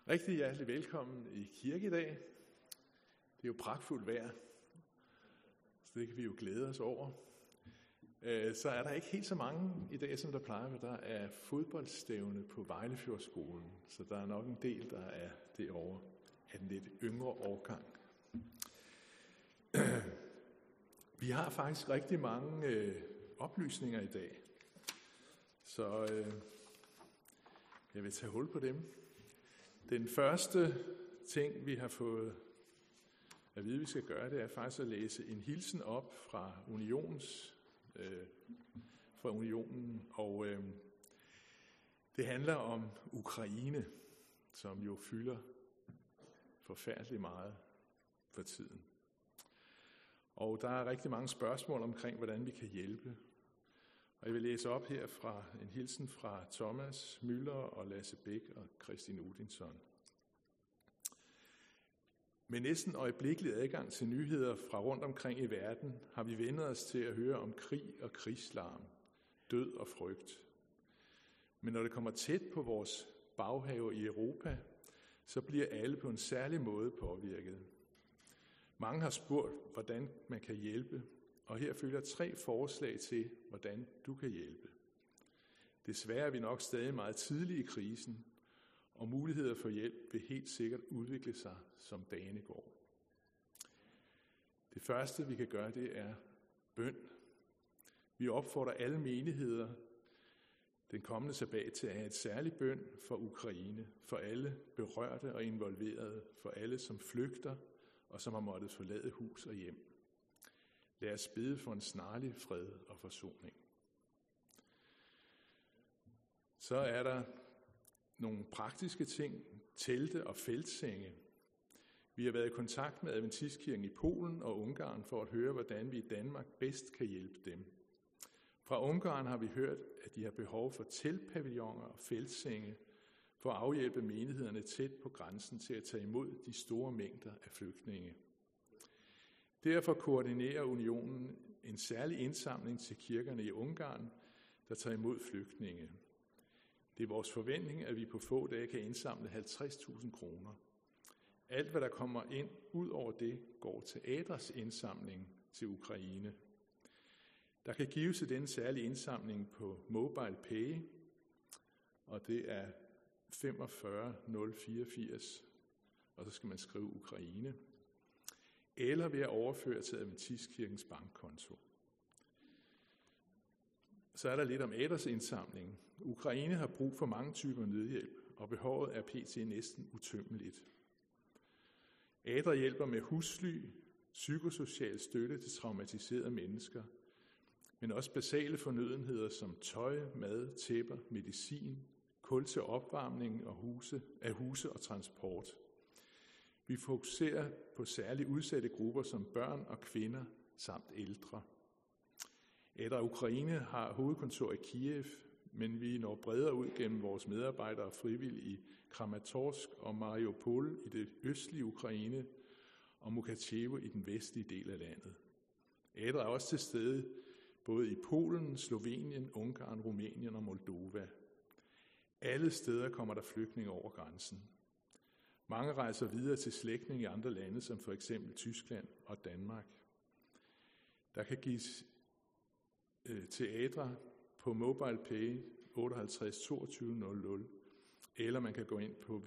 Rigtig hjertelig velkommen i kirke i dag. Det er jo pragtfuldt vejr, så det kan vi jo glæde os over. Så er der ikke helt så mange i dag, som der plejer, der er fodboldstævne på Vejlefjordskolen. Så der er nok en del, der er derovre af den lidt yngre årgang. Vi har faktisk rigtig mange oplysninger i dag, så jeg vil tage hul på dem. Den første ting, vi har fået at vide, vi skal gøre, det er faktisk at læse en hilsen op fra unionen, og det handler om Ukraine, som jo fylder forfærdeligt meget for tiden. Og der er rigtig mange spørgsmål omkring, hvordan vi kan hjælpe. Og jeg vil læse op her fra en hilsen fra Thomas Müller og Lasse Bæk og Christine Udinson. Med næsten øjeblikkelig adgang til nyheder fra rundt omkring i verden, har vi vendt os til at høre om krig og krigslarm, død og frygt. Men når det kommer tæt på vores baghave i Europa, så bliver alle på en særlig måde påvirket. Mange har spurgt, hvordan man kan hjælpe, og her følger 3 forslag til, hvordan du kan hjælpe. Desværre er vi nok stadig meget tidlige i krisen, og muligheder for hjælp vil helt sikkert udvikle sig, som dagene går. Det første, vi kan gøre, det er bøn. Vi opfordrer alle menigheder den kommende sabbat til at have et særligt bøn for Ukraine, for alle berørte og involverede, for alle, som flygter og som har måttet forlade hus og hjem. Lad os bede for en snarlig fred og forsoning. Så er der nogle praktiske ting, telte og feltsenge. Vi har været i kontakt med Adventistkirken i Polen og Ungarn for at høre, hvordan vi i Danmark bedst kan hjælpe dem. Fra Ungarn har vi hørt, at de har behov for teltpavilloner og feltsenge for at afhjælpe menighederne tæt på grænsen til at tage imod de store mængder af flygtninge. Derfor koordinerer unionen en særlig indsamling til kirkerne i Ungarn, der tager imod flygtninge. Det er vores forventning, at vi på få dage kan indsamle 50.000 kroner. Alt, hvad der kommer ind ud over det, går til ADRAs indsamling til Ukraine. Der kan gives til denne særlige indsamling på MobilePay, og det er 45084, og så skal man skrive Ukraine, eller ved at overføre til Adventistkirkens bankkonto. Så er der lidt om ADRAs indsamling. Ukraine har brug for mange typer nødhjælp, og behovet er pt. Næsten utømmeligt. ADRA hjælper med husly, psykosocial støtte til traumatiserede mennesker, men også basale fornødenheder som tøj, mad, tæpper, medicin, kul til opvarmning af huse og transport. Vi fokuserer på særligt udsatte grupper som børn og kvinder samt ældre. ADRA Ukraine har hovedkontor i Kiev, men vi når bredere ud gennem vores medarbejdere og frivillige i Kramatorsk og Mariupol i det østlige Ukraine og Mukachevo i den vestlige del af landet. ADRA er også til stede både i Polen, Slovenien, Ungarn, Rumænien og Moldova. Alle steder kommer der flygtninge over grænsen. Mange rejser videre til slægtninge i andre lande, som for eksempel Tyskland og Danmark. Der kan gives til ADRA på MobilePay 58 22 00, eller man kan gå ind på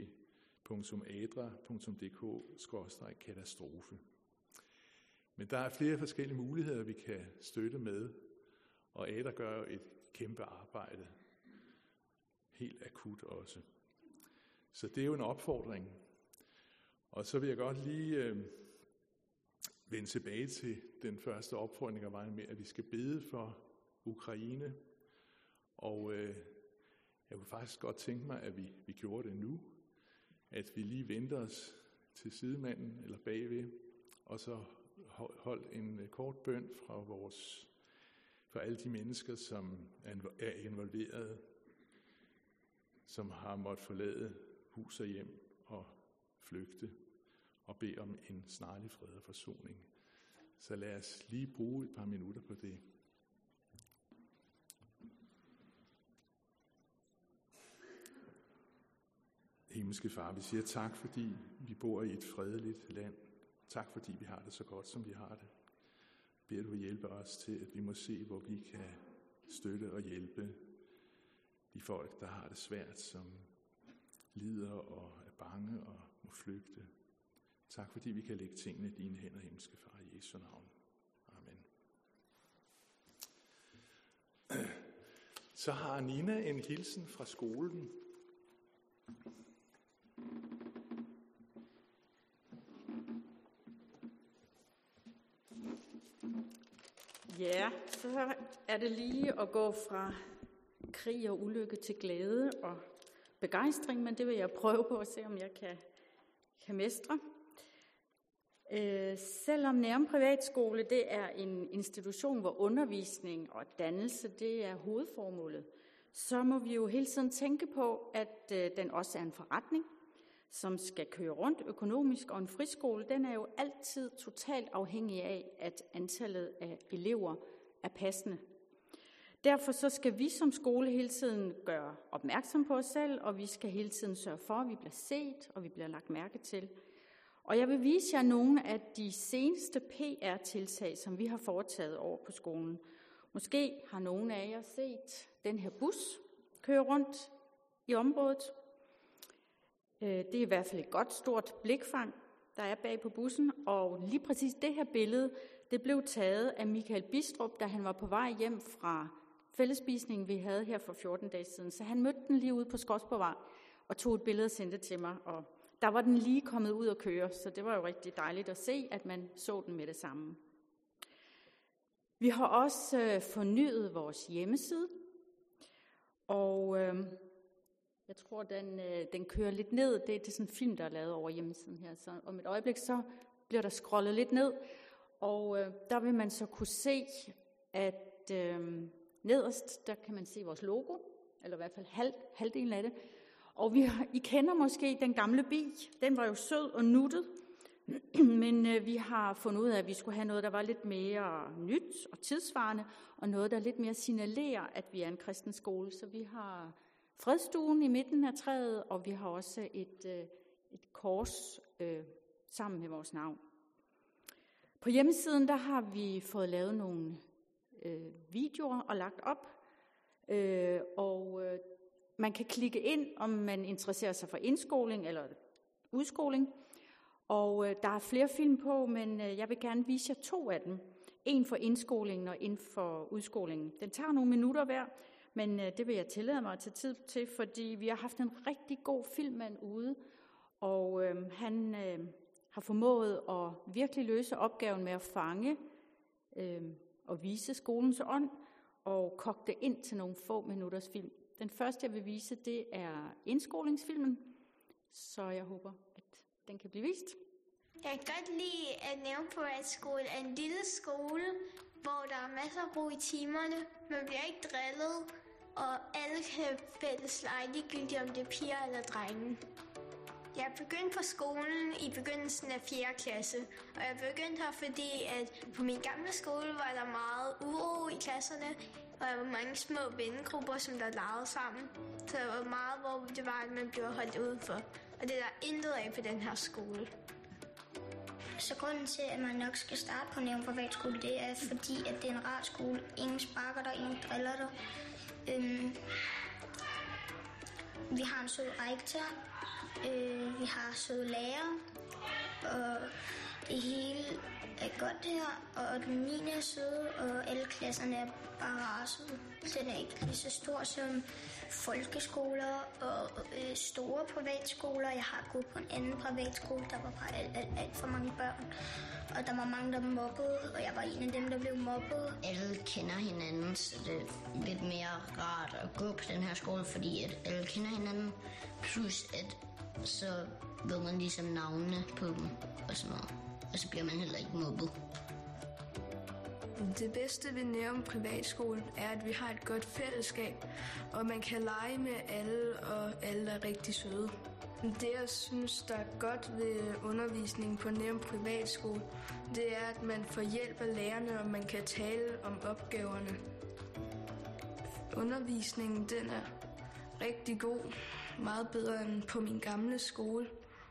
www.adra.dk/katastrofe. Men der er flere forskellige muligheder, vi kan støtte med, og ADRA gør et kæmpe arbejde, helt akut også. Så det er jo en opfordring. Og så vil jeg godt lige vende tilbage til den første opfordring, der var med, at vi skal bede for Ukraine. Og jeg kunne faktisk godt tænke mig, at vi gjorde det nu. At vi lige venter os til sidemanden eller bagved, og så holdt en kort bøn for alle de mennesker, som er involveret, som har måttet forlade hus og hjem og flygte, og bede om en snarlig fred og forsoning. Så lad os lige bruge et par minutter på det. Himmelske Far, vi siger tak, fordi vi bor i et fredeligt land. Tak, fordi vi har det så godt, som vi har det. Beder du hjælpe os til, at vi må se, hvor vi kan støtte og hjælpe de folk, der har det svært, som lider og er bange og må flygte. Tak, fordi vi kan lægge tingene i dine hænder, Himmelske Far, i Jesu navn. Amen. Så har Nina en hilsen fra skolen. Ja, så er det lige at gå fra krig og ulykke til glæde og begejstring, men det vil jeg prøve på at se, om jeg kan mestre. Selvom Nærum Privatskole det er en institution, hvor undervisning og dannelse det er hovedformålet, så må vi jo hele tiden tænke på, at den også er en forretning, som skal køre rundt økonomisk, og en friskole, den er jo altid totalt afhængig af, at antallet af elever er passende. Derfor så skal vi som skole hele tiden gøre opmærksom på os selv, og vi skal hele tiden sørge for, at vi bliver set, og vi bliver lagt mærke til. Og jeg vil vise jer nogle af de seneste PR-tiltag, som vi har foretaget over på skolen. Måske har nogle af jer set den her bus køre rundt i området. Det er i hvert fald et godt stort blikfang, der er bag på bussen, og lige præcis det her billede, det blev taget af Michael Bistrup, da han var på vej hjem fra fællesspisningen, vi havde her for 14 dage siden. Så han mødte den lige ude på Skodsborgvej og tog et billede og sendte til mig, og der var den lige kommet ud at køre, så det var jo rigtig dejligt at se, at man så den med det samme. Vi har også fornyet vores hjemmeside, og jeg tror, den kører lidt ned. Det er sådan en film, der er lavet over hjemmesiden her. Så om et øjeblik, så bliver der scrollet lidt ned. Og der vil man så kunne se, at nederst, der kan man se vores logo. Eller i hvert fald halvdelen af det. Og I kender måske den gamle bil. Den var jo sød og nuttet. Men vi har fundet ud af, at vi skulle have noget, der var lidt mere nyt og tidsvarende. Og noget, der lidt mere signalerer, at vi er en kristen skole. Så vi har fredstuen i midten af træet, og vi har også et kors sammen med vores navn. På hjemmesiden der har vi fået lavet nogle videoer og lagt op, og man kan klikke ind, om man interesserer sig for indskoling eller udskoling. Og der er flere film på, men jeg vil gerne vise jer 2 af dem. En for indskolingen og en for udskolingen. Den tager nogle minutter hver. Men det vil jeg tillade mig at tage tid til, fordi vi har haft en rigtig god filmmand ude, og han har formået at virkelig løse opgaven med at fange og vise skolens ånd og koge det ind til nogle få minutters film. Den første, jeg vil vise, det er indskolingsfilmen, så jeg håber, at den kan blive vist. Jeg kan godt lide, at Nærum Privatskole er en lille skole, hvor der er masser af ro i timerne. Man bliver ikke drillet, og alle kan fælles lege, ligegyldigt om det er piger eller drenge. Jeg begyndte på skolen i begyndelsen af 4. klasse, og jeg begyndte her, fordi at på min gamle skole var der meget uro i klasserne, og der var mange små vennegrupper, som der legede sammen. Så der var meget, hvor det var, at man blev holdt udenfor. Og det er der intet af på den her skole. Så grunden til, at man nok skal starte på Nærum Privatskole, det er fordi, at det er en rar skole. Ingen sparker dig, ingen driller dig. Vi har en sød rektor, vi har søde lærere, og det hele er godt her, og den 9. er søde, og alle klasserne er bare rare søde. Den er ikke lige så stor som folkeskoler og store privatskoler. Jeg har gået på en anden privatskole, der var bare alt for mange børn, og der var mange, der mobbede, og jeg var en af dem, der blev mobbet. Alle kender hinanden, så det er lidt mere rart at gå på den her skole, fordi at alle kender hinanden, plus at så ved man ligesom navnene på dem og sådan noget, og så bliver man heller ikke mobbet. Det bedste ved Nærum Privatskole er, at vi har et godt fællesskab, og man kan lege med alle, og alle er rigtig søde. Det, jeg synes, der er godt ved undervisningen på Nærum Privatskole, det er, at man får hjælp af lærerne, og man kan tale om opgaverne. Undervisningen, den er rigtig god. meget bedre end på min gamle skole.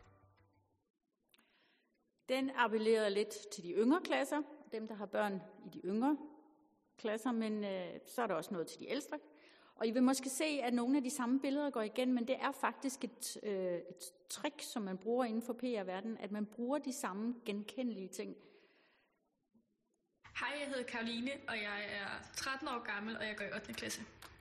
Den appellerede lidt til de yngre klasser, dem der har børn i de yngre klasser, men så er der også noget til de ældre. Og I vil måske se, at nogle af de samme billeder går igen, men det er faktisk et trick, som man bruger inden for PR-verdenen, at man bruger de samme genkendelige ting. Hej, jeg hedder Karoline, og jeg er 13 år gammel, og jeg går i 8. klasse.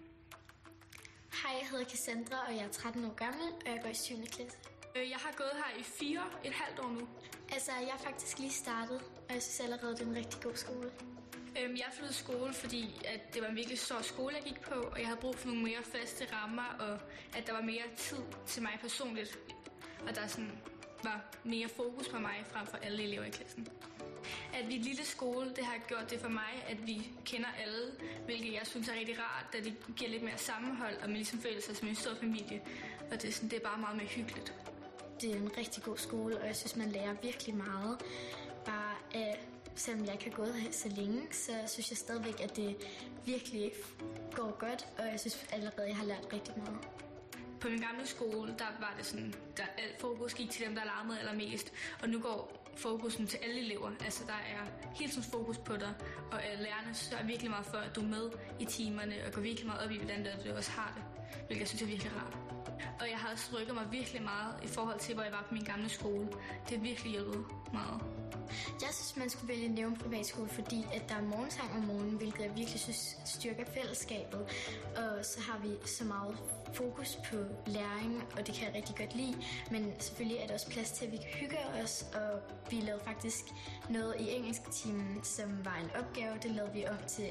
Hej, jeg hedder Cassandra, og jeg er 13 år gammel, og jeg går i 7. klasse. Jeg har gået her i 4,5 år nu. Altså, jeg er faktisk lige startet, og jeg synes allerede, det er en rigtig god skole. Jeg flyttede skole, fordi at det var en virkelig stor skole, jeg gik på, og jeg havde brug for nogle mere faste rammer, og at der var mere tid til mig personligt, og der sådan var mere fokus på mig frem for alle elever i klassen. At vi er en lille skole, det har gjort det for mig, at vi kender alle, hvilket jeg synes er rigtig rart, da det giver lidt mere sammenhold, og man ligesom føler sig som en stor familie, og det er bare meget mere hyggeligt. Det er en rigtig god skole, og jeg synes, man lærer virkelig meget. Bare selvom jeg ikke har gået her så længe, så synes jeg stadigvæk, at det virkelig går godt, og jeg synes allerede, jeg har lært rigtig meget. På min gamle skole, der var det sådan, der alt fokus gik til dem, der larmede allermest, og nu går fokusen til alle elever. Altså, der er hele tiden fokus på dig, og lærerne sørger virkelig meget for, at du er med i timerne, og går virkelig meget op i, hvordan du også har det, hvilket jeg synes er virkelig rart. Og jeg har også rykket mig virkelig meget i forhold til, hvor jeg var på min gamle skole. Det har virkelig hjulpet meget. Jeg synes, man skulle vælge Nærum Privatskole, fordi at der er morgensang om morgenen, hvilket jeg virkelig synes styrker fællesskabet. Og så har vi så meget fokus på læring, og det kan jeg rigtig godt lide. Men selvfølgelig er der også plads til, at vi kan hygge os, og vi lavede faktisk noget i engelsktimen, som var en opgave. Det lavede vi om til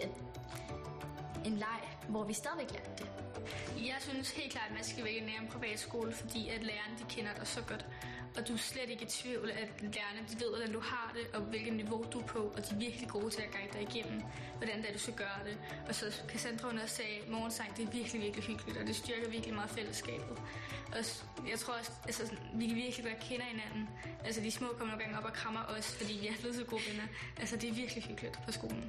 en leg, hvor vi stadigvæk lærte det. Jeg synes helt klart, at man skal vælge Nærum Privatskole, fordi at lærerne de kender dig så godt. Og du er slet ikke i tvivl, at lærerne de ved, hvordan du har det, og hvilket niveau du er på, og de er virkelig gode til at guide dig igennem, hvordan det er, du skal gøre det. Og så Cassandra også sagde, at morgensang det er virkelig, virkelig hyggeligt, og det styrker virkelig meget fællesskabet. Og jeg tror også, altså, vi kan virkelig godt kende hinanden. Altså de små kommer nogle gange op og krammer os, fordi vi er blevet så gode venner. Altså det er virkelig hyggeligt på skolen.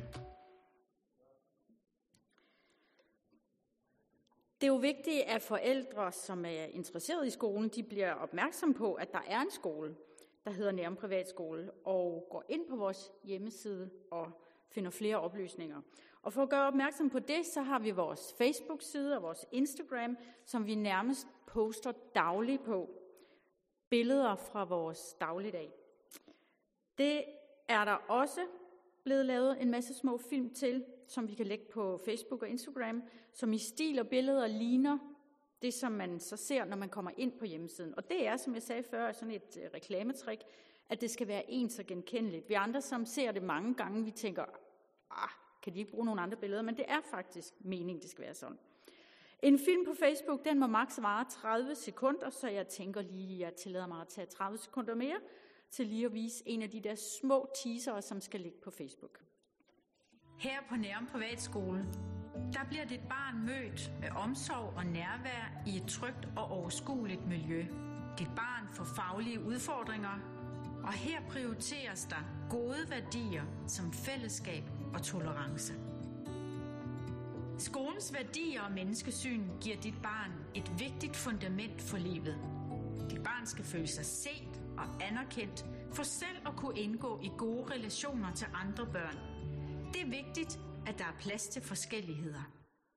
Det er jo vigtigt, at forældre, som er interesseret i skolen, de bliver opmærksom på, at der er en skole, der hedder Nærum Privatskole, og går ind på vores hjemmeside og finder flere oplysninger. Og for at gøre opmærksom på det, så har vi vores Facebook-side og vores Instagram, som vi nærmest poster dagligt på. Billeder fra vores dagligdag. Det er der også blevet lavet en masse små film til, som vi kan lægge på Facebook og Instagram, som i stil og billeder ligner det, som man så ser, når man kommer ind på hjemmesiden. Og det er, som jeg sagde før, sådan et reklametrik, at det skal være ens og genkendeligt. Vi andre, som ser det mange gange, vi tænker, kan de ikke bruge nogle andre billeder? Men det er faktisk meningen, det skal være sådan. En film på Facebook, den må maks vare 30 sekunder, så jeg tænker lige, jeg tillader mig at tage 30 sekunder mere, til lige at vise en af de der små teasere, som skal ligge på Facebook. Her på Nærum Privatskole, der bliver dit barn mødt med omsorg og nærvær i et trygt og overskueligt miljø. Dit barn får faglige udfordringer, og her prioriteres der gode værdier som fællesskab og tolerance. Skolens værdier og menneskesyn giver dit barn et vigtigt fundament for livet. Dit barn skal føle sig set og anerkendt for selv at kunne indgå i gode relationer til andre børn. Det er vigtigt, at der er plads til forskelligheder.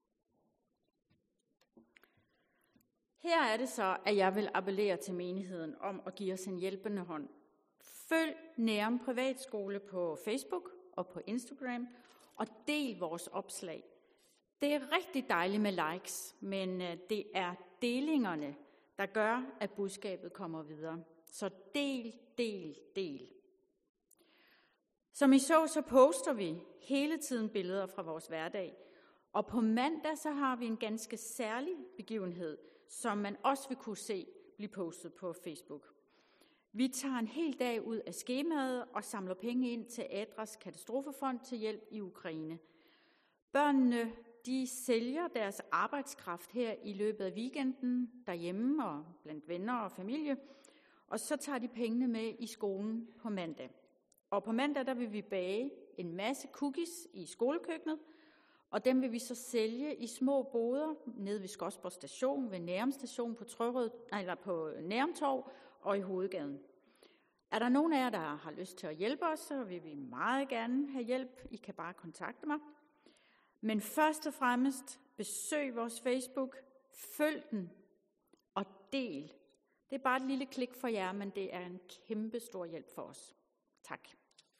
Her er det så, at jeg vil appellere til menigheden om at give os en hjælpende hånd. Følg Nærum Privatskole på Facebook og på Instagram, og del vores opslag. Det er rigtig dejligt med likes, men det er delingerne, der gør, at budskabet kommer videre. Så del. Som I så poster vi hele tiden billeder fra vores hverdag. Og på mandag så har vi en ganske særlig begivenhed, som man også vil kunne se blive postet på Facebook. Vi tager en hel dag ud af skemaet og samler penge ind til Adras katastrofefond til hjælp i Ukraine. Børnene de sælger deres arbejdskraft her i løbet af weekenden derhjemme og blandt venner og familie, og så tager de pengene med i skolen på mandag. Og på mandag der vil vi bage en masse cookies i skolekøkkenet, Og dem vil vi så sælge i små boder nede ved Skodsborg Station, ved Nærum Station på på Nærum Torv og i Hovedgaden. Er der nogen af jer, der har lyst til at hjælpe os, så vil vi meget gerne have hjælp. I kan bare kontakte mig. Men først og fremmest besøg vores Facebook, følg den og del. Det er bare et lille klik for jer, men det er en kæmpe stor hjælp for os. Tak.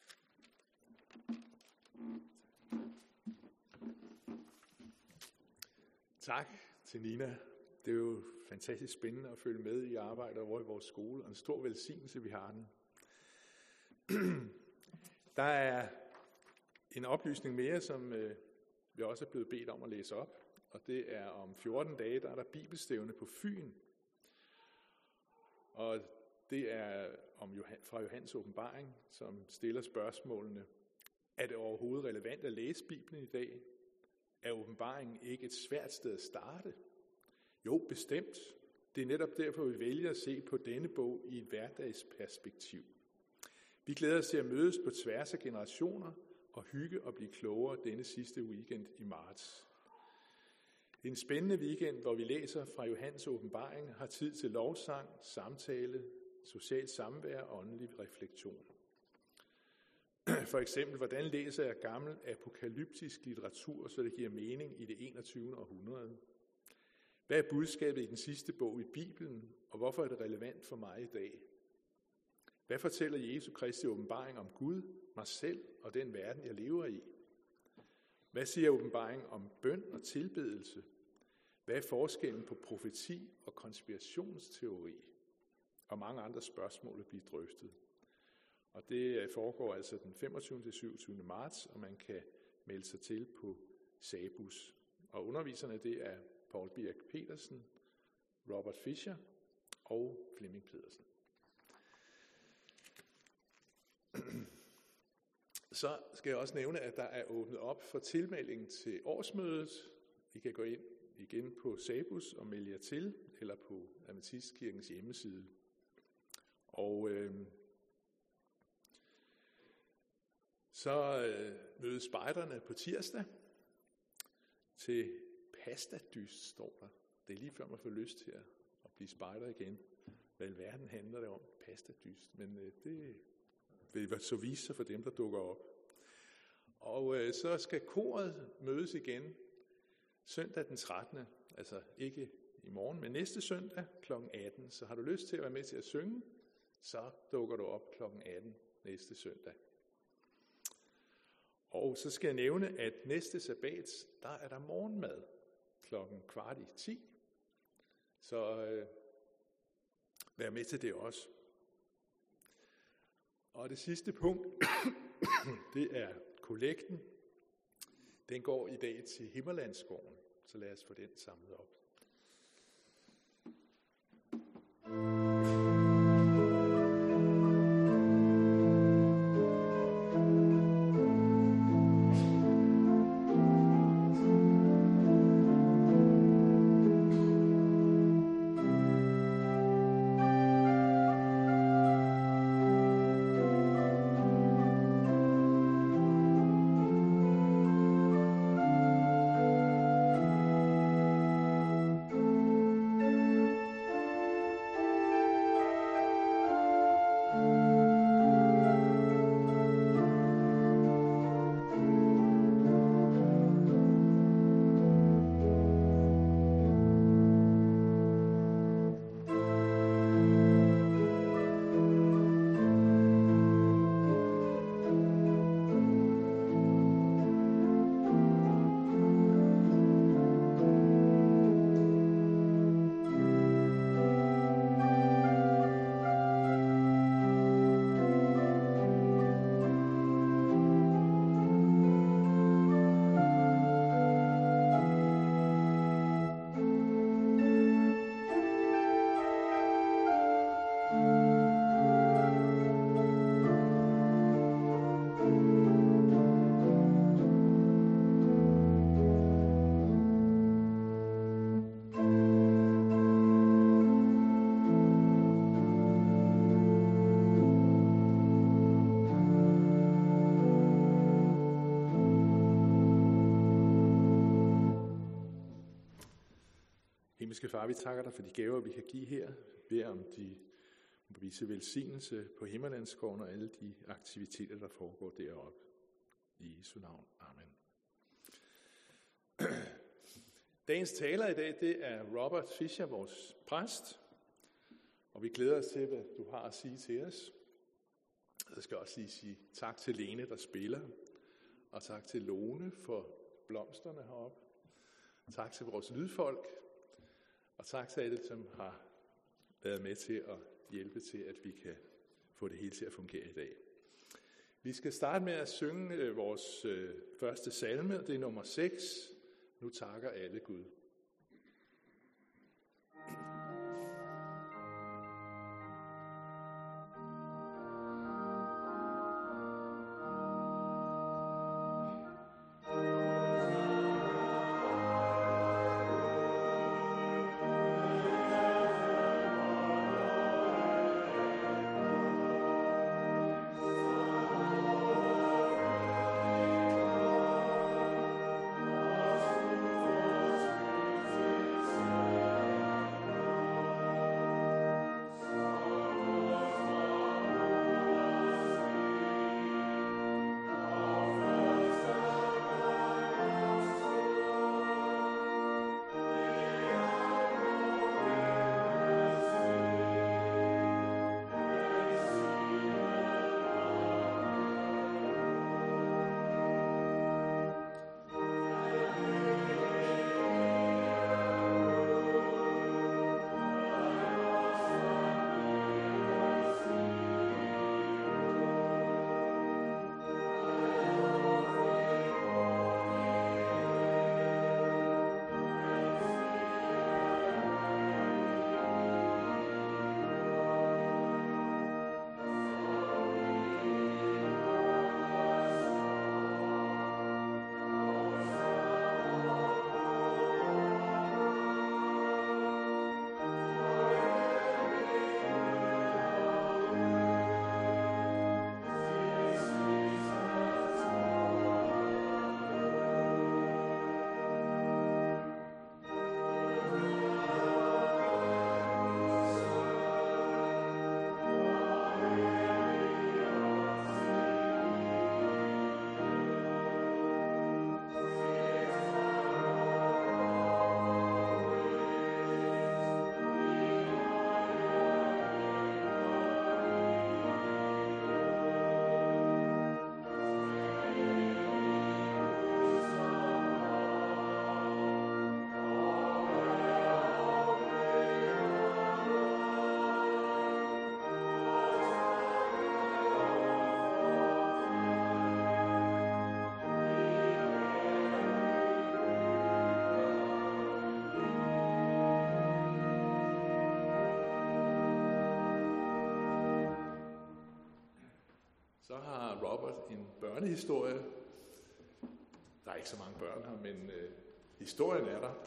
Tak til Nina. Det er jo fantastisk spændende at følge med i arbejdet over i vores skole, og en stor velsignelse, vi har den. Der er en oplysning mere, som vi også er blevet bedt om at læse op, og det er om 14 dage, der er der bibelstævne på Fyn. Og det er fra Johannes åbenbaring, som stiller spørgsmålene: er det overhovedet relevant at læse Bibelen i dag? Er åbenbaringen ikke et svært sted at starte? Jo, bestemt. Det er netop derfor, vi vælger at se på denne bog i et hverdagsperspektiv. Vi glæder os til at mødes på tværs af generationer og hygge og blive klogere denne sidste weekend i marts. Det er en spændende weekend, hvor vi læser fra Johannes åbenbaring, har tid til lovsang, samtale, socialt samvær og åndelig refleksion. For eksempel, hvordan læser jeg gammel apokalyptisk litteratur, så det giver mening i det 21. århundrede? Hvad er budskabet i den sidste bog i Bibelen, og hvorfor er det relevant for mig i dag? Hvad fortæller Jesu Kristi åbenbaring om Gud, mig selv og den verden, jeg lever i? Hvad siger åbenbaringen om bøn og tilbedelse? Hvad er forskellen på profeti og konspirationsteori? Og mange andre spørgsmål vil blive drøftet. Og det foregår altså den 25. til 27. marts, og man kan melde sig til på Sabus. Og underviserne, det er Paul Birk Petersen, Robert Fischer og Flemming Pedersen. Så skal jeg også nævne, at der er åbnet op for tilmelding til årsmødet. I kan gå ind igen på Sabus og melde jer til, eller på Adventistkirkens hjemmeside. Og så mødes spejderne på tirsdag til pastadyst, står der. Det er lige før man får lyst til at blive spejder igen. Hvad i verden handler det om? Pastadyst. Men det vil så vise sig for dem, der dukker op. Og så skal koret mødes igen søndag den 13. Altså ikke i morgen, men næste søndag kl. 18. Så har du lyst til at være med til at synge, så dukker du op kl. 18 næste søndag. Og så skal jeg nævne, at næste sabbat, der er der morgenmad kl. 9:15. Så vær med til det også. Og det sidste punkt, det er kollekten. Den går i dag til Himmerlandsgården, så lad os få den samlet op. Himmelske Far, vi takker dig for de gaver, vi kan give her. Bed om de må vise velsignelse på Himmerlandsgården og alle de aktiviteter, der foregår deroppe. I Jesu navn. Amen. Dagens taler i dag, det er Robert Fischer, vores præst. Og vi glæder os til, hvad du har at sige til os. Jeg skal også sige tak til Lene, der spiller. Og tak til Lone for blomsterne heroppe. Tak til vores lydfolk. Og tak til alle, som har været med til at hjælpe til, at vi kan få det hele til at fungere i dag. Vi skal starte med at synge vores første salme. Det er nummer 6. Nu takker alle Gud. Så har Robert en børnehistorie. Der er ikke så mange børn her, men historien er der.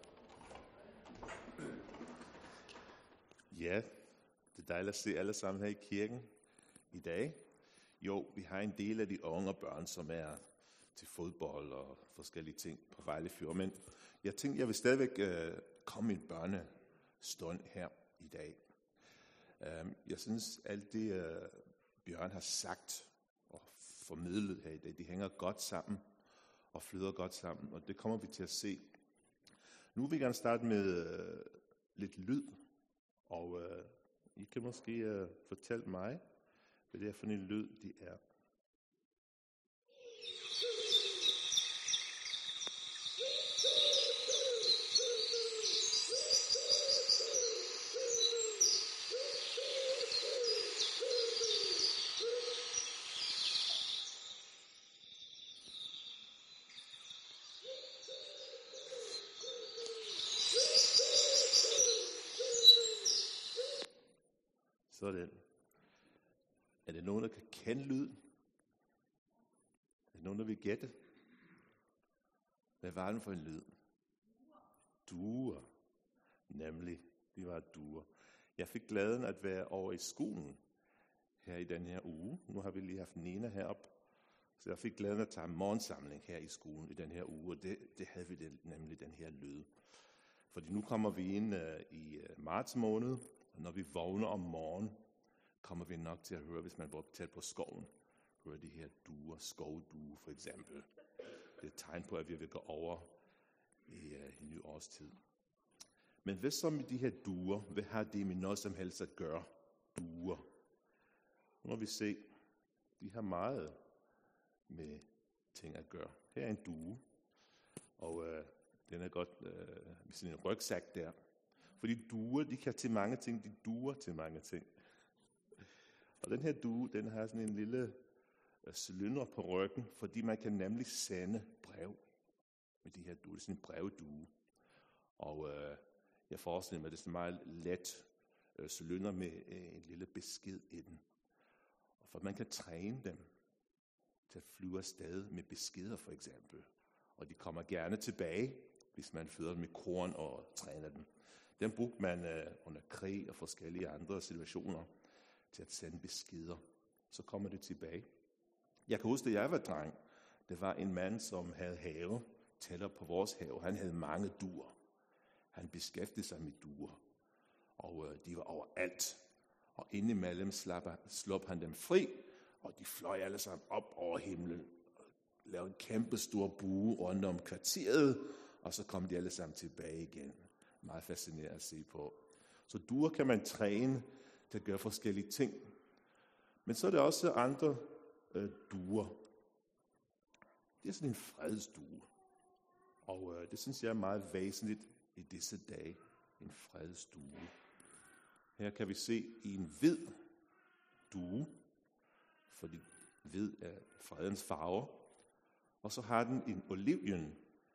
Ja, det er dejligt at se alle sammen her i kirken i dag. Jo, vi har en del af de unge børn, som er til fodbold og forskellige ting på Vejle Fjord. Men jeg tænkte, jeg vil stadigvæk komme i en børnestund her i dag. Jeg synes, alt det Bjørn har sagt og formidlet her i dag, de hænger godt sammen og flyder godt sammen, og det kommer vi til at se. Nu vil jeg gerne starte med lidt lyd, og I kan måske fortælle mig, hvad det er for en lyd, det er. Sådan. Er det nogen, der kan kende lyd? Er det nogen, der vil gætte? Hvad var den for en lyd? Duer. Nemlig, det var duer. Jeg fik glæden at være over i skolen her i den her uge. Nu har vi lige haft Nina heroppe. Så jeg fik glæden at tage morgensamling her i skolen i den her uge. Og det havde vi nemlig den her lyd. Fordi nu kommer vi ind i marts måned, og når vi vågner om morgenen, kommer vi nok til at høre, hvis man går tæt på skoven, høre de her duer, skovdue for eksempel. Det er et tegn på, at vi vil gå over i ny årstid. Men hvad så med de her duer? Hvad har det med noget som helst at gøre? Duer. Nu må vi se. De har meget med ting at gøre. Her er en due. Og den er godt med sådan en rygsæk der. Fordi duer, de kan til mange ting. De duer til mange ting. Og den her due, den har sådan en lille cylinder på ryggen, fordi man kan nemlig sende brev med de her duer. Det er sådan en brevdue. Og jeg forestiller mig, at det er sådan en meget let cylinder med en lille besked i den. Og for man kan træne dem til at flyve afsted med beskeder for eksempel. Og de kommer gerne tilbage, hvis man føder dem med korn og træner dem. Den brugte man under krig og forskellige andre situationer til at sende beskeder. Så kommer det tilbage. Jeg kan huske, da jeg var dreng, det var en mand, som havde have, tættere på vores have. Han havde mange duer. Han beskæftigede sig med duer. Og de var overalt. Og indimellem slap han dem fri, og de fløj alle sammen op over himlen. Lavede en kæmpe stor bue rundt om kvarteret, og så kom de alle sammen tilbage igen. Meget fascinerende at se på. Så duer kan man træne til at gøre forskellige ting. Men så er der også andre duer. Det er sådan en fredsdue. Og det synes jeg er meget væsentligt i disse dage. En fredsdue. Her kan vi se en hvid due, fordi hvid er fredens farve. Og så har den en olivengren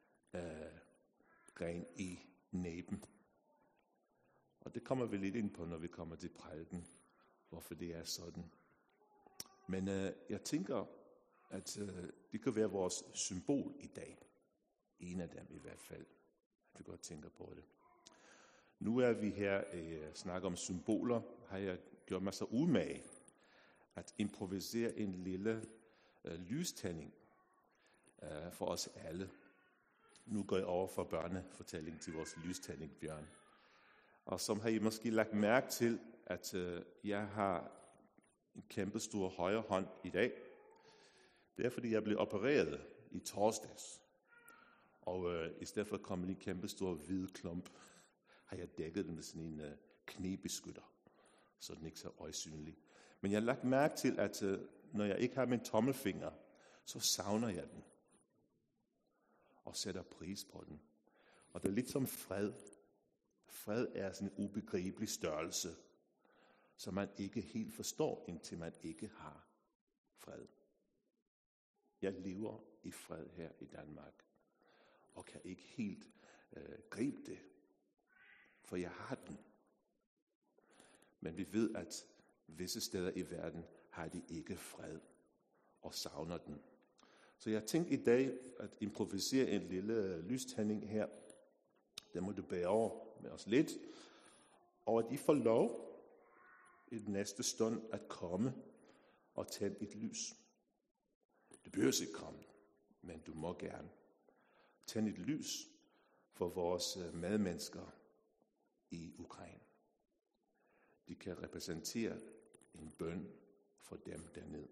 i næben. Og det kommer vi lidt ind på, når vi kommer til prædiken, hvorfor det er sådan. Men jeg tænker, at det kan være vores symbol i dag. En af dem i hvert fald. Jeg vil godt tænke på det. Nu er vi her snakker om symboler, har jeg gjort mig så umage at improvisere en lille lystænding for os alle. Nu går jeg over fra børnefortælling til vores lystænding, Bjørn. Og som har I måske lagt mærke til, at jeg har en kæmpe stor højre hånd i dag. Det er fordi jeg blev opereret i torsdags. Og i stedet for at komme i en kæmpe stor hvide klump, har jeg dækket den med sådan en knæbeskytter, så den ikke er så øjesynlig. Men jeg har lagt mærke til, at når jeg ikke har min tommelfinger, så savner jeg den. Og sætter pris på den. Og det er lidt som fred. Fred er sådan en ubegribelig størrelse, som man ikke helt forstår, indtil man ikke har fred. Jeg lever i fred her i Danmark, og kan ikke helt gribe det, for jeg har den. Men vi ved, at visse steder i verden har de ikke fred og savner den. Så jeg tænkte i dag at improvisere en lille lystænding her. Den må du bære over med os lidt. Og at I får lov i den næste stund at komme og tænde et lys. Det behøver ikke komme, men du må gerne. Tænde et lys for vores medmennesker i Ukraine. De kan repræsentere en bøn for dem dernede.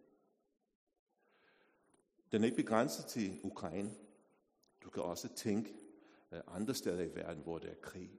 Den er ikke begrænset til Ukraine. Du kan også tænke andre steder i verden, hvor der er krig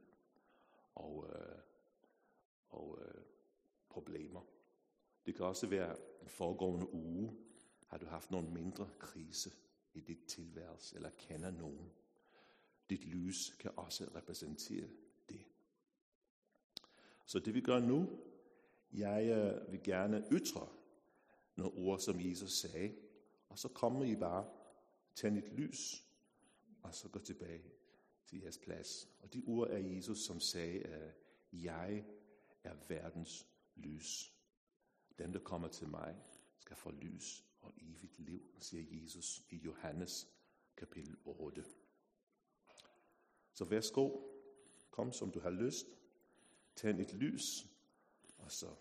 og problemer. Det kan også være en foregående uge, har du haft nogle mindre krise i dit tilværelse, eller kender nogen. Dit lys kan også repræsentere det. Så det vi gør nu, jeg vil gerne ytre nogle ord, som Jesus sagde, og så kommer I bare, tænd et lys, og så gå tilbage til jeres plads. Og de ord er Jesus, som sagde, at jeg er verdens lys. Den, der kommer til mig, skal få lys og evigt liv, siger Jesus i Johannes kapitel 8. Så værsgo, kom som du har lyst, tænd et lys, og så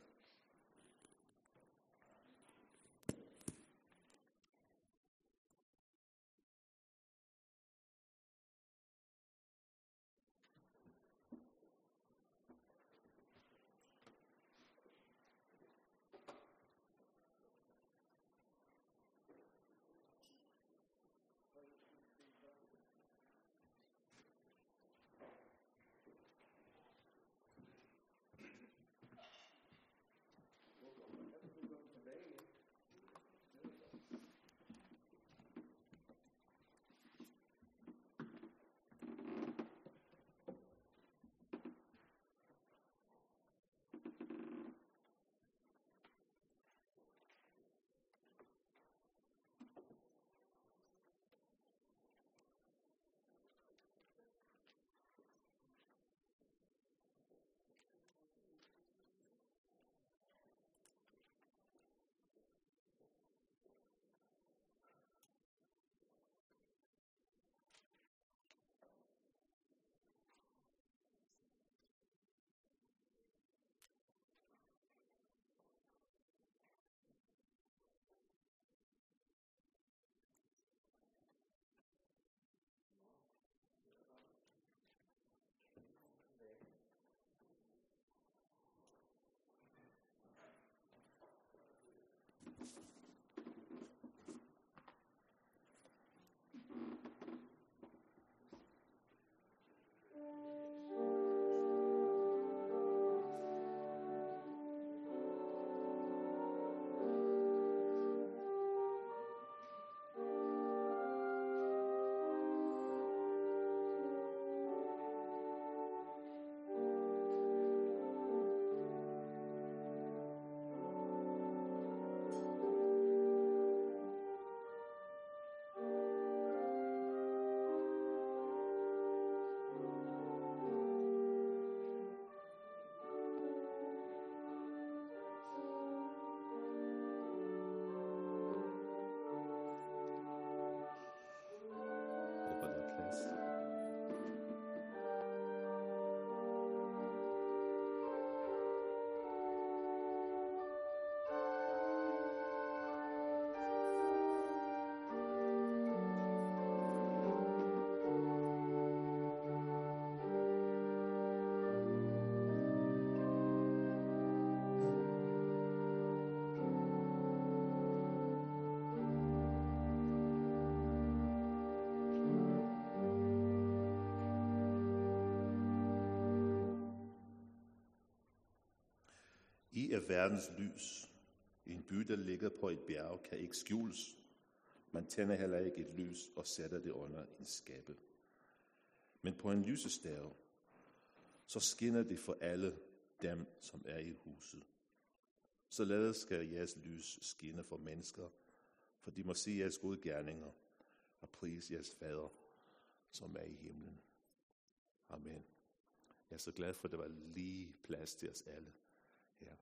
I er verdens lys. En by, der ligger på et bjerg, kan ikke skjules. Man tænder heller ikke et lys og sætter det under en skabe. Men på en lysestav, så skinner det for alle dem, som er i huset. Således skal jeres lys skinne for mennesker, for de må se jeres gode gerninger og prise jeres fader, som er i himlen. Amen. Jeg er så glad for, at der var lige plads til os alle her.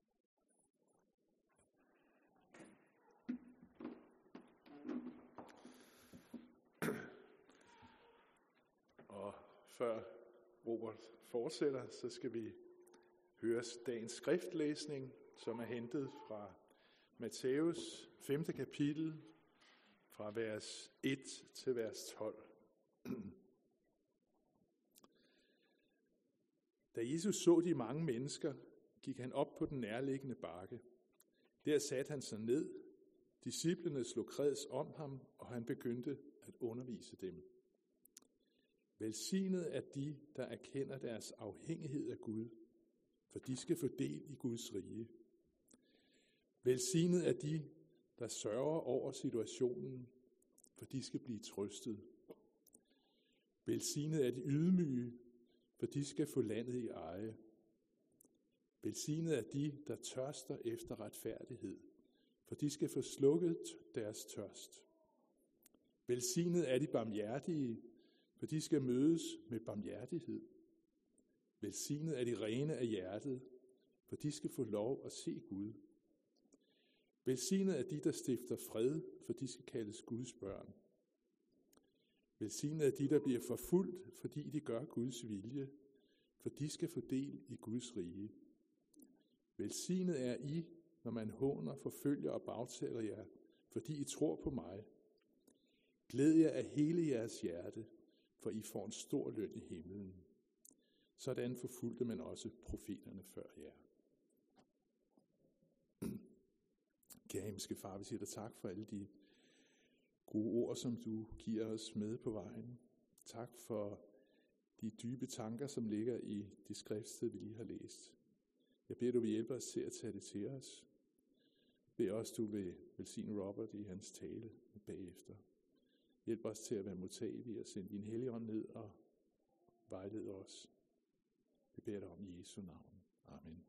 Og før Robert fortsætter, så skal vi høre dagens skriftlæsning, som er hentet fra Matthæus 5. kapitel, fra vers 1 til vers 12. Da Jesus så de mange mennesker, gik han op på den nærliggende bakke. Der satte han sig ned. Disciplene slog kreds om ham, og han begyndte at undervise dem. Velsignet er de, der erkender deres afhængighed af Gud, for de skal få del i Guds rige. Velsignet er de, der sørger over situationen, for de skal blive trøstet. Velsignet er de ydmyge, for de skal få landet i eje. Velsignet er de, der tørster efter retfærdighed, for de skal få slukket deres tørst. Velsignet er de barmhjertige, for de skal mødes med barmhjertighed. Velsignet er de rene af hjertet, for de skal få lov at se Gud. Velsignet er de, der stifter fred, for de skal kaldes Guds børn. Velsignet er de, der bliver forfulgt, fordi de gør Guds vilje, for de skal få del i Guds rige. Velsignet er I, når man håner, forfølger og bagtaler jer, fordi I tror på mig. Glæd jer af hele jeres hjerte, for I får en stor løn i himlen. Sådan forfulgte man også profeterne før jer. Kære himmelske far, vi siger dig tak for alle de gode ord, som du giver os med på vejen. Tak for de dybe tanker, som ligger i det skriftsted, vi lige har læst. Jeg beder, du vil hjælpe os til at tage det til os. Jeg beder også, du vil velsigne Robert i hans tale bagefter. Hjælp os til at være modtagelige og sende din Helligånd ned og vejlede os. Vi beder dig om i Jesu navn. Amen.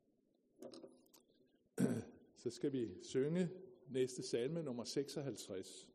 Så skal vi synge næste salme, nummer 56.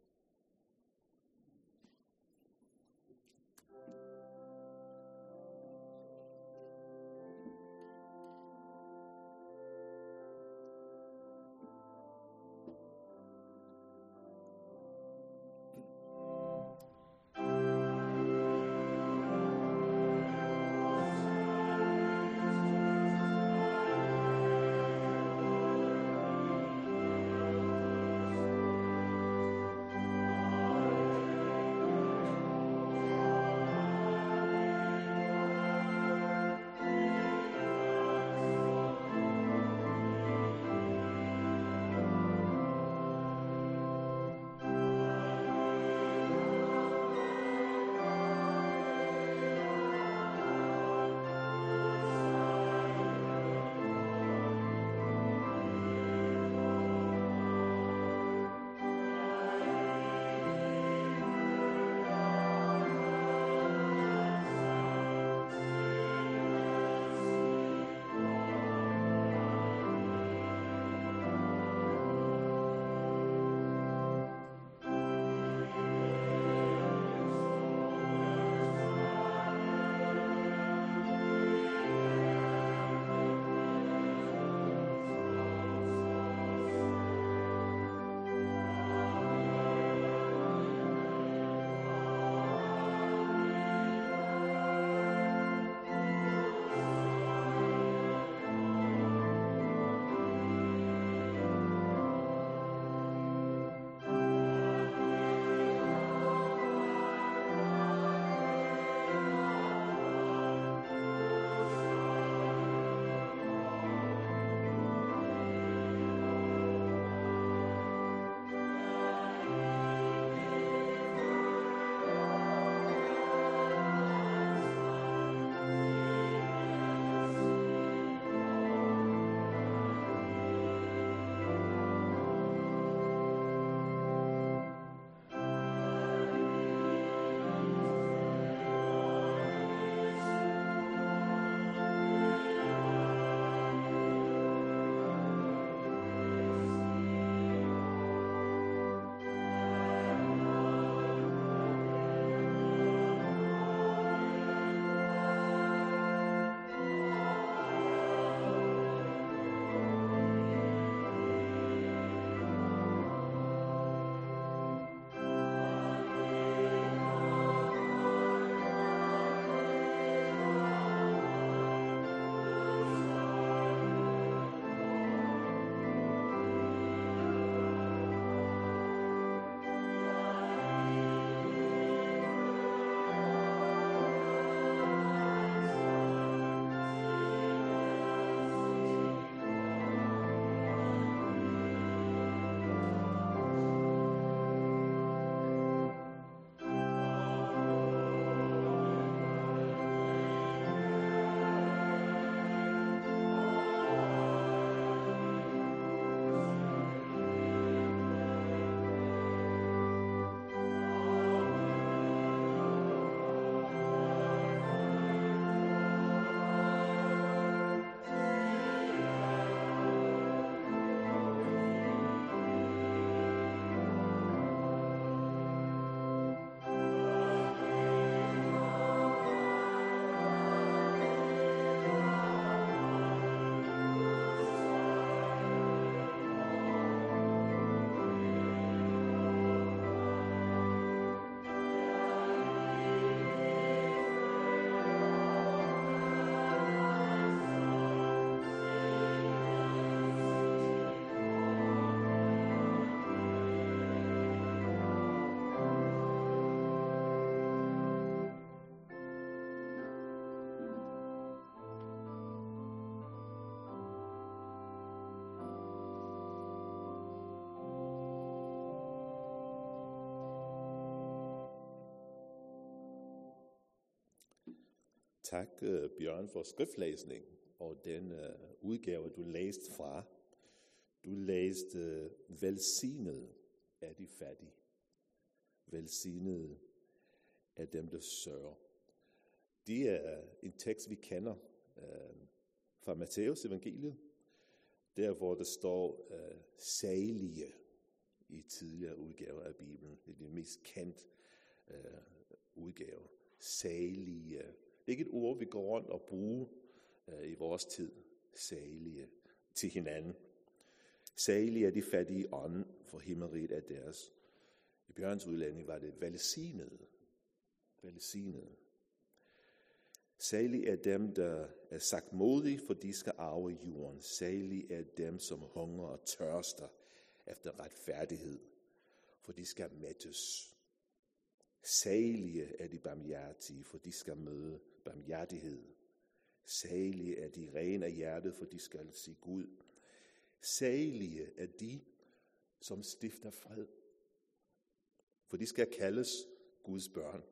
Tak, Bjørn, for skriftlæsning og den udgave, du læste fra. Du læste velsignet af de fattige. Velsignet af dem, der sørger. Det er en tekst, vi kender fra Matthæus evangeliet. Der, hvor der står salige i tidligere udgaver af Bibelen. Det er det mest kendte udgave. Salige. Det er ikke et ord, vi går rundt og bruger i vores tid. Salige til hinanden. Salige er de fattige ånden, for himmeriget er deres. I Bjørns udlænding var det velsignede. Velsignede. Salige er dem, der er sagtmodige, for de skal arve jorden. Salige er dem, som hungrer og tørster efter retfærdighed, for de skal mættes. Salige er de barmhjertige, for de skal møde barmhjertighed. Salige er de rene af hjertet, for de skal se Gud. Salige er de, som stifter fred, for de skal kaldes Guds børn.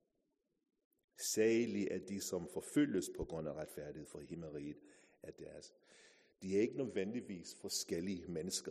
Salige er de, som forfølges på grund af retfærdighed, for himmeriget er deres. De er ikke nødvendigvis forskellige mennesker.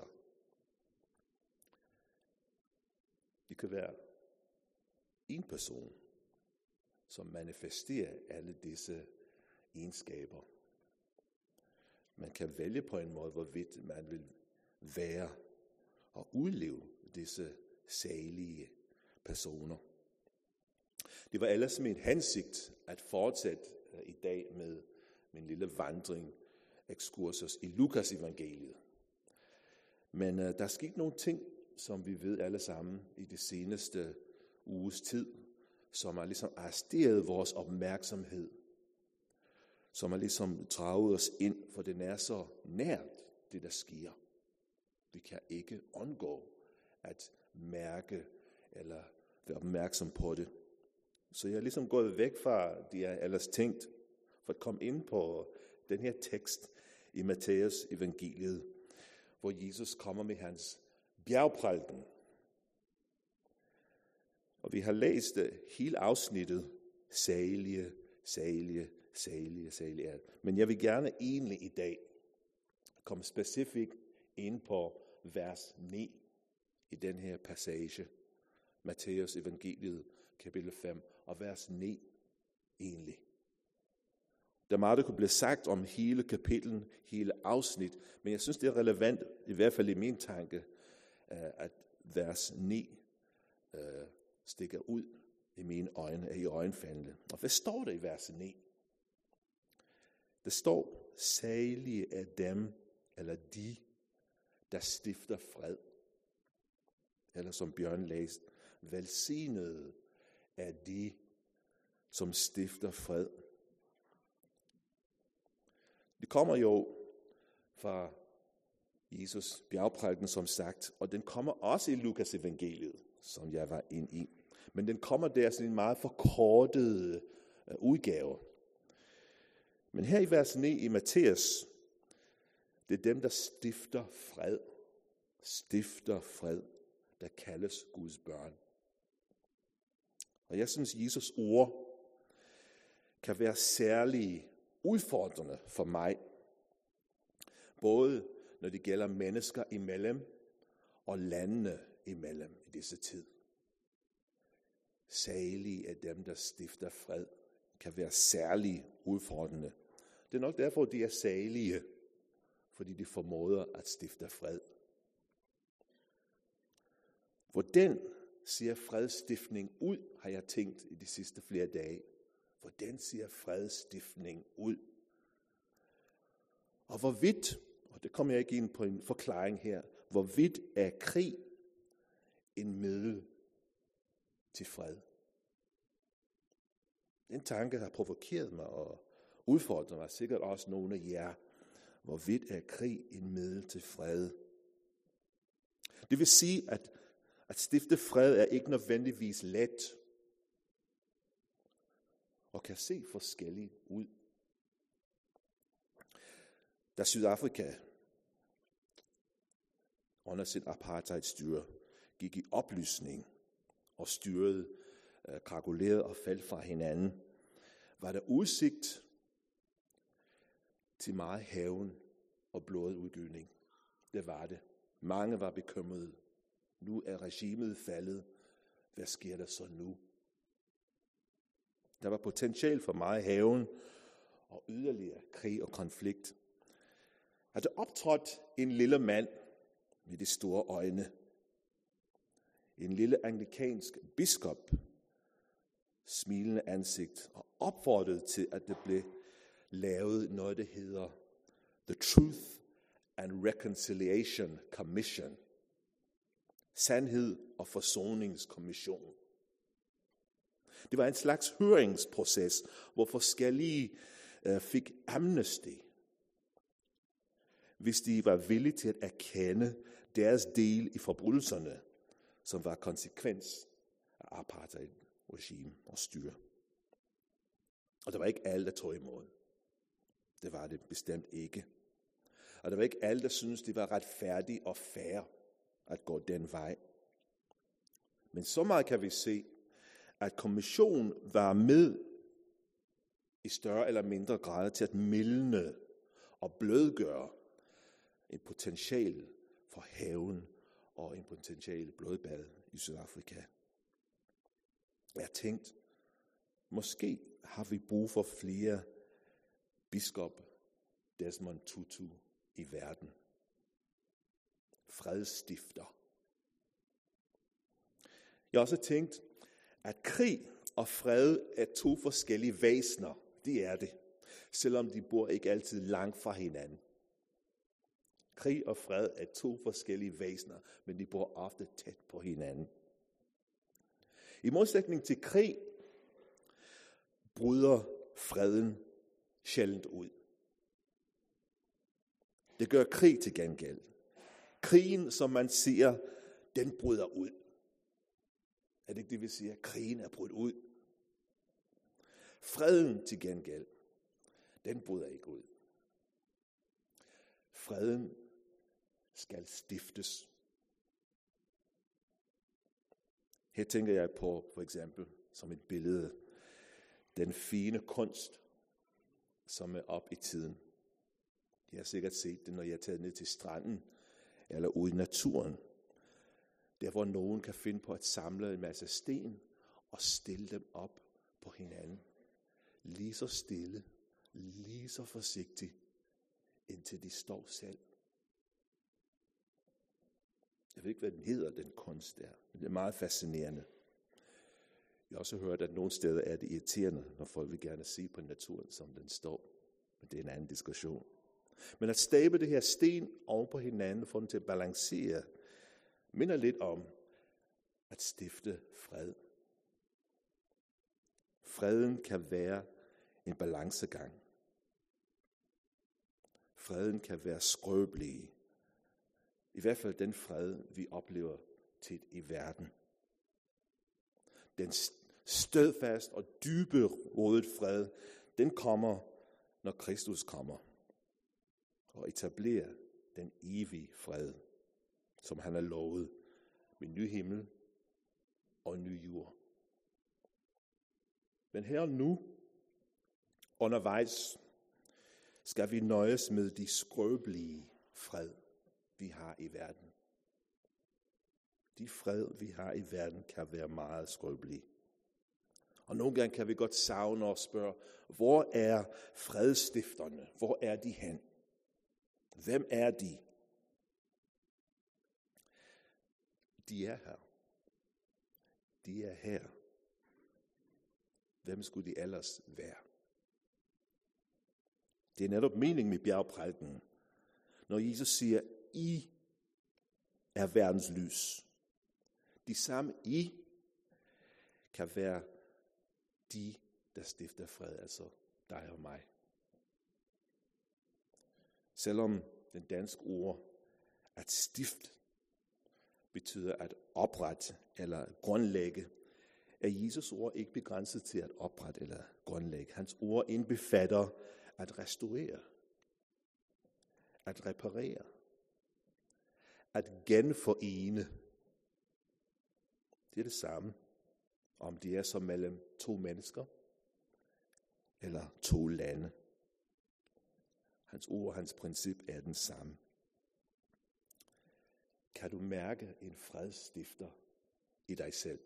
Det kan være en person, som manifesterer alle disse egenskaber. Man kan vælge på en måde, hvorvidt man vil være og udleve disse salige personer. Det var ellers min hensigt at fortsætte i dag med min lille vandring, ekskursus i Lukas evangeliet. Men der skete nogle ting, som vi ved alle sammen i det seneste uges tid, som har ligesom arresteret vores opmærksomhed, som har ligesom draget os ind, for det er så nært, det der sker. Vi kan ikke undgå at mærke eller være opmærksom på det. Så jeg er ligesom gået væk fra det, jeg ellers tænkt, for at komme ind på den her tekst i Matthæus evangeliet, hvor Jesus kommer med hans bjergprædiken. Og vi har læst hele afsnittet, salige, salige, salige, salige. Men jeg vil gerne egentlig i dag komme specifikt ind på vers 9 i den her passage. Matthæus evangeliet, kapitel 5, og vers 9 egentlig. Der er meget, der kunne blive sagt om hele kapitlen, hele afsnit, men jeg synes, det er relevant, i hvert fald i min tanke, at vers 9 stikker ud i mine øjne, i øjenfaldene. Og hvad står der i vers 9? Der står, salige er dem, eller de, der stifter fred. Eller som Bjørn læste, velsignede er de, som stifter fred. Det kommer jo fra Jesus bjergprædiken, som sagt, og den kommer også i Lukas evangeliet, som jeg var ind i. Men den kommer der sådan en meget forkortet udgave. Men her i vers 9 i Matthæus, det er dem, der stifter fred. Stifter fred, der kaldes Guds børn. Og jeg synes, Jesus ord kan være særlig udfordrende for mig. Både når det gælder mennesker imellem og landene imellem i disse tid. Salige er dem, der stifter fred, kan være særlig udfordrende. Det er nok derfor, de er salige, fordi de formåder at stifte fred. Hvordan ser fredsstiftning ud, har jeg tænkt i de sidste flere dage. Hvordan ser fredsstiftning ud? Og hvorvidt, og det kommer jeg ikke ind på en forklaring her, hvorvidt er krig en middel til fred? Den tanke har provokeret mig og udfordret mig, sikkert også nogle af jer. Hvorvidt er krig en middel til fred? Det vil sige, at stifte fred er ikke nødvendigvis let og kan se forskelligt ud. Da Sydafrika under sit apartheidstyre gik i opløsning og styret krakulerede og faldt fra hinanden, Var der udsigt til meget hævn og blodudgydning? Det var det. Mange var bekymrede. Nu er regimet faldet. Hvad sker der så nu? Der var potentiale for meget hævn og yderligere krig og konflikt. At der optrådte en lille mand med de store øjne. En lille anglikansk biskop, smilende ansigt, og opfordrede til, at det blev lavet noget, der hedder The Truth and Reconciliation Commission. Sandhed og forsoningskommission. Det var en slags høringsproces, hvor forskellige fik amnesty, hvis de var villige til at erkende deres del i forbrydelserne, som var konsekvens af apartheid-regime og styre. Og det var ikke alle, der tog imod. Det var det bestemt ikke. Og det var ikke alle, der syntes, det var retfærdigt og fair at gå den vej. Men så meget kan vi se, at kommissionen var med i større eller mindre grad til at mildne og blødgøre en potential for hævn og en potential blodbad i Sydafrika. Jeg tænkte, måske har vi brug for flere biskop Desmond Tutu i verden. Fredsstifter. Jeg har også tænkt, at krig og fred er to forskellige væsener. Det er det. Selvom de bor ikke altid langt fra hinanden. Krig og fred er to forskellige væsener, men de bor ofte tæt på hinanden. I modsætning til krig, bryder freden sjældent ud. Det gør krig til gengæld. Krigen, som man siger, den bryder ud. Er det ikke det, vi siger? Krigen er brudt ud. Freden til gengæld, den bryder ikke ud. Freden skal stiftes. Her tænker jeg på, for eksempel, som et billede, den fine kunst, som er op i tiden. Jeg har sikkert set det, når jeg er taget ned til stranden, eller ude i naturen. Der, hvor nogen kan finde på at samle en masse sten, og stille dem op på hinanden. Lige så stille, lige så forsigtigt, indtil de står selv. Jeg ved ikke, hvad den hedder, den kunst der, men det er meget fascinerende. Jeg har også hørt, at nogle steder er det irriterende, når folk vil gerne se på naturen, som den står. Men det er en anden diskussion. Men at stable det her sten oven på hinanden, for den til at balancere, minder lidt om at stifte fred. Freden kan være en balancegang. Freden kan være skrøbelig. I hvert fald den fred, vi oplever tit i verden. Den stødfast og dybe rodet fred, den kommer, når Kristus kommer og etablerer den evige fred, som han har lovet med ny himmel og ny jord. Men her og nu, undervejs, skal vi nøjes med de skrøbelige fred, vi har i verden. De fred, vi har i verden, kan være meget skrøbelige. Og nogle gange kan vi godt savne og spørge, hvor er fredstifterne? Hvor er de hen? Hvem er de? De er her. De er her. Hvem skulle de ellers være? Det er netop meningen med bjergprædiken. Når Jesus siger, I er verdens lys. De samme I kan være de, der stifter fred, altså dig og mig. Selvom den danske ord at stifte betyder at oprette eller grundlægge, er Jesus ord ikke begrænset til at oprette eller grundlægge. Hans ord indbefatter at restaurere, at reparere, at genforene. Det er det samme, om det er som mellem to mennesker, eller 2 lande. Hans ord og hans princip er den samme. Kan du mærke en fredsstifter i dig selv?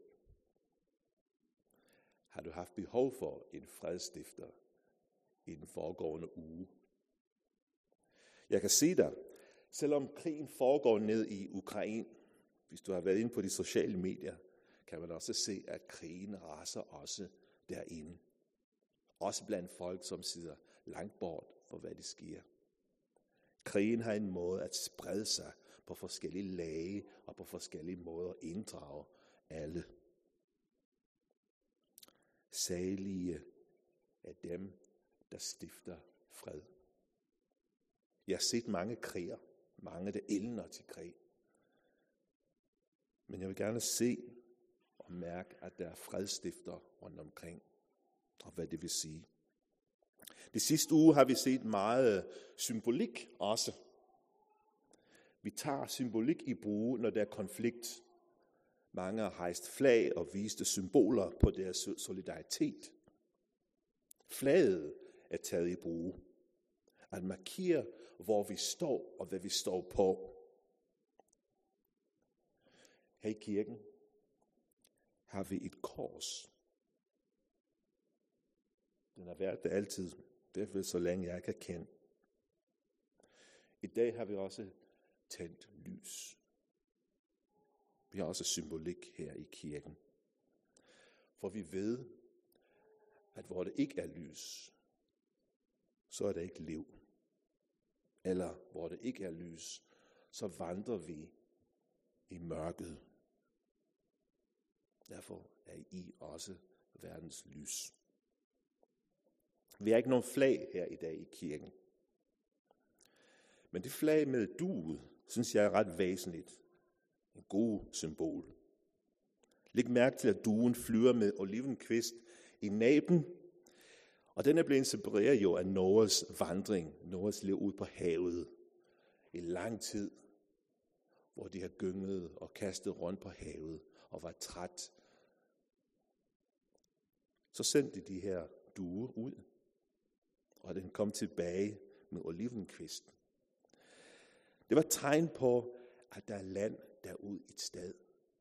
Har du haft behov for en fredsstifter i den foregående uge? Jeg kan sige dig, selvom krigen foregår ned i Ukraine, hvis du har været inde på de sociale medier, kan man også se, at krigen raser også derinde. Også blandt folk, som sidder langt bort fra, hvad det sker. Krigen har en måde at sprede sig på forskellige lag og på forskellige måder inddrage alle. Salige er dem, der stifter fred. Jeg har set mange kriger, mange der ilner til krig. Men jeg vil gerne se og mærke, at der er fredstifter rundt omkring, og hvad det vil sige. Det sidste uge har vi set meget symbolik også. Vi tager symbolik i brug, når der er konflikt. Mange har hejst flag og viste symboler på deres solidaritet. Flaget er taget i brug. At markere, hvor vi står og hvad vi står på. Her i kirken har vi et kors. Den har været der altid. Det er så længe jeg kan kende. I dag har vi også tændt lys. Vi har også symbolik her i kirken. For vi ved, at hvor det ikke er lys, så er der ikke liv. Eller hvor det ikke er lys, så vandrer vi i mørket. Derfor er I også verdens lys. Vi har ikke nogen flag her i dag i kirken. Men det flag med duet, synes jeg er ret væsentligt. En god symbol. Læg mærke til, at duen flyver med olivenkvist i naben. Og den er blevet inspireret jo af Noahs vandring, Noahs liv ude på havet. I lang tid, hvor de har gynget og kastet rundt på havet og var træt. Så sendte de her due ud, og den kom tilbage med olivenkvisten. Det var et tegn på, at der er land derude et sted,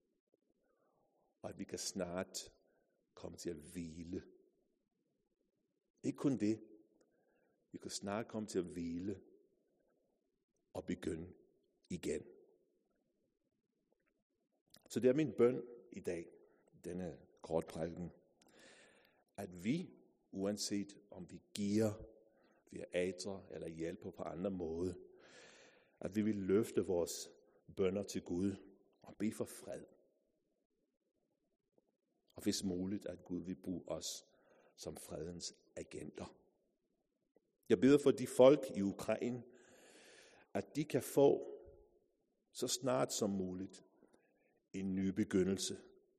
og at vi kan snart komme til at hvile. Ikke kun det, vi kan snart komme til at hvile og begynde igen. Så det er min bøn i dag, denne kortprædiken, at vi, uanset om vi giver, vi adrer eller hjælper på andre måder, at vi vil løfte vores bønner til Gud og bede for fred. Og hvis muligt, at Gud vil bruge os som fredens agenter. Jeg beder for de folk i Ukraine, at de kan få så snart som muligt en ny begyndelse.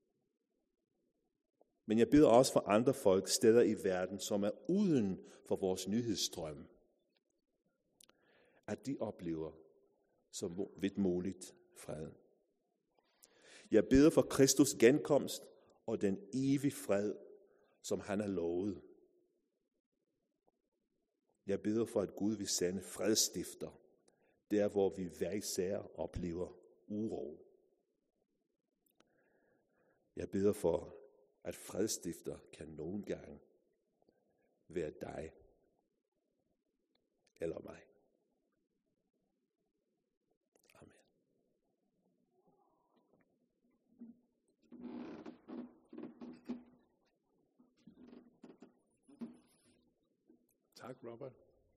Men jeg beder også for andre folk steder i verden, som er uden for vores nyhedsstrøm, at de oplever så vidt muligt fred. Jeg beder for Kristus genkomst og den evige fred, som han har lovet. Jeg beder for, at Gud vil sende fredstifter, der hvor vi hver især oplever uro. Jeg beder for, at fredstifter kan nogle gange være dig eller mig. Amen. Tak, Robert.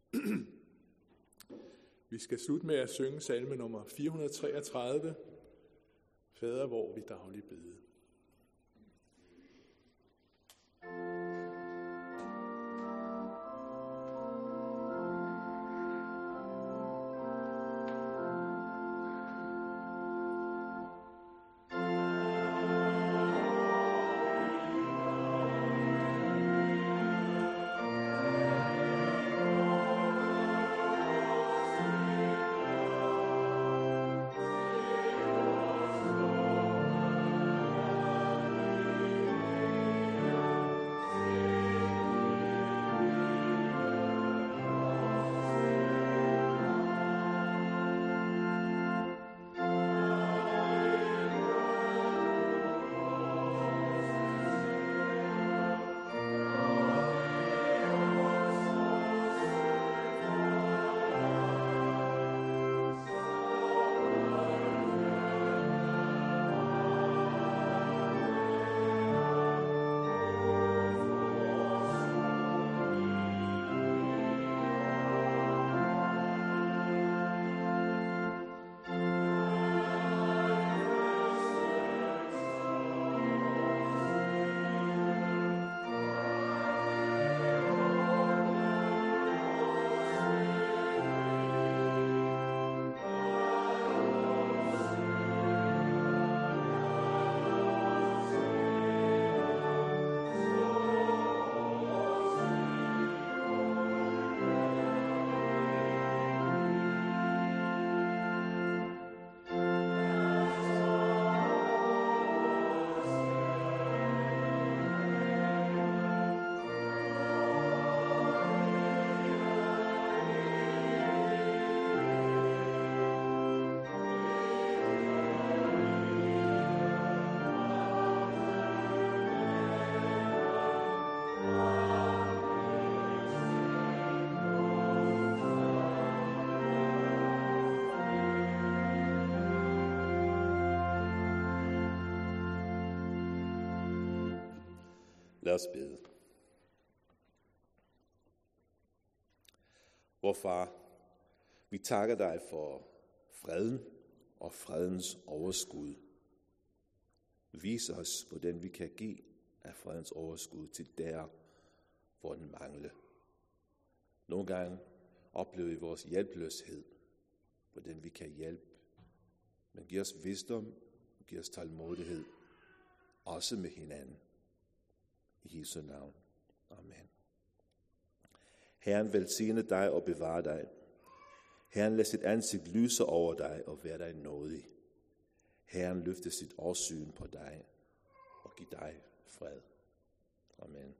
Vi skal slutte med at synge salme nummer 433. Fader, hvor vi dagligt bede. Lad os bede. Vor far, vi takker dig for freden og fredens overskud. Vis os, hvordan vi kan give af fredens overskud til der, hvor den mangler. Nogle gange oplever vi vores hjælpeløshed, hvordan vi kan hjælpe. Men giv os visdom, giv os tålmodighed, også med hinanden. I Jesu navn. Amen. Herren velsigne dig og bevare dig. Herren lad sit ansigt lyse over dig og være dig nådig. Herren løfte sit åsyn på dig og give dig fred. Amen.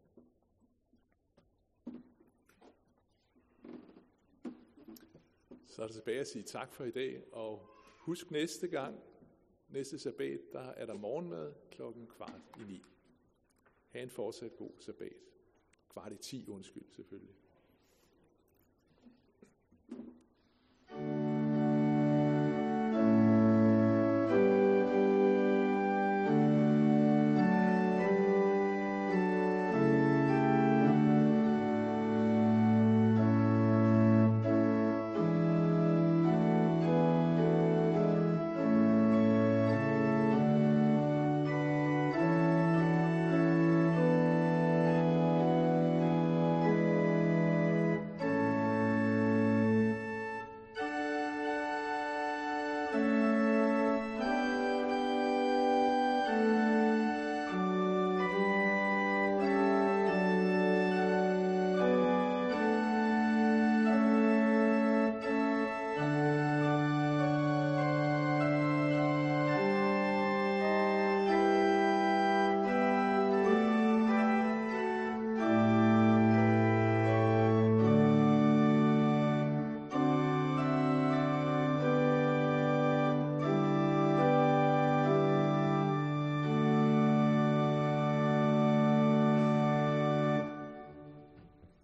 Så er det tilbage at sige tak for i dag, og husk næste sabbat, der er der morgenmad 8:15. Ha' en fortsat god sabbat. 8:45, selvfølgelig.